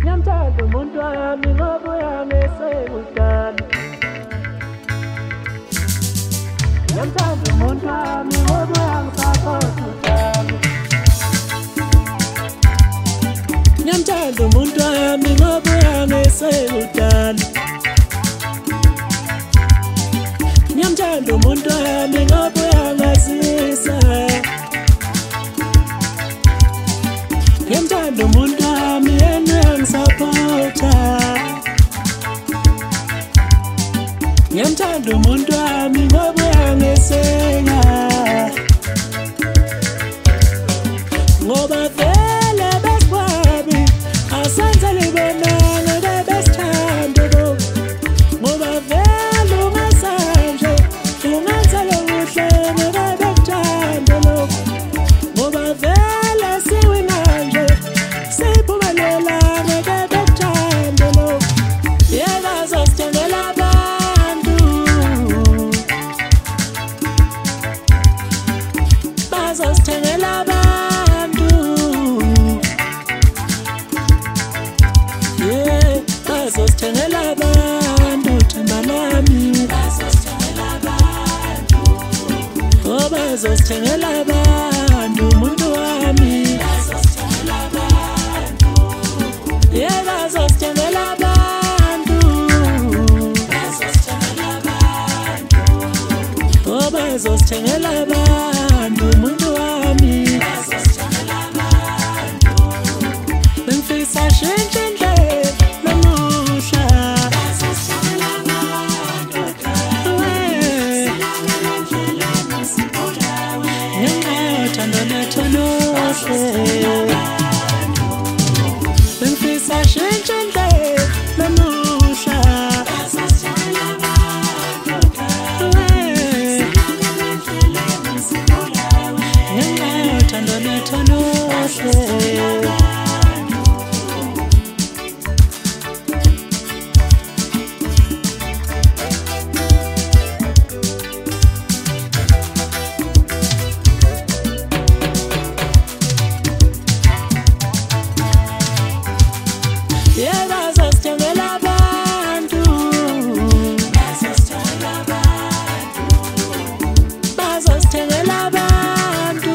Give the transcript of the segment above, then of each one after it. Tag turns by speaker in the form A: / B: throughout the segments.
A: Ngiyamthanda umuntu wami ngoba uyangisekudala. Ngiyamthanda umuntu wami ngoba uyangisapota udala. Ngiyamthanda umuntu wami ngoba uyangisekudala. Ngiyamthanda umuntu wami ngoba uyangazisa. Ngiyamthanda umuntu wami yena uyangisapota. Ngiyamthanda umuntu wami ngoba uyangiseka. Ngoba vele besikwami asenze libonanga bebesithanda bo. Ngoba vele ungasanje ungenzele kuhle bebekuthanda lo. Ngoba vele siwinanje siphumelela bebekuthanda lo. Yena azosithengela abantu, bazosithengela abantu, yeah, bazosithengela abantu themba lami. Oh, bazosithengela abantu umuntu wami. Yeah, bazosithengela abantu. Oh, bazosithengela abantu umuntu wami. Bengifisa shintshe indlela namusha. Ngiyamthanda letho luhle. Bengifisa shintshe indlela namusha. Ngiyamthanda letho luhle. Yeah, bazosithengela abantu. Bazosithengela abantu.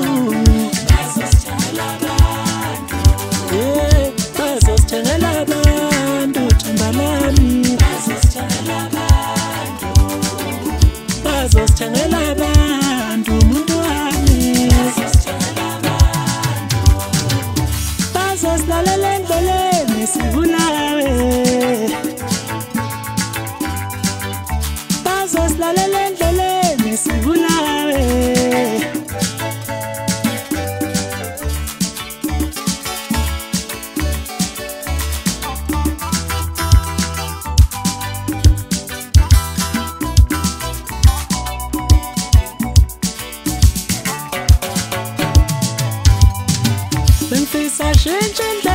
A: Yeah, bazosithengela abantu themba lami. Bazosithengela abantu umuntu wami. Bazosilalela endleleni sibulawe. Bazosilalela endleleni sibulawe. Bengifisa shintshe indlela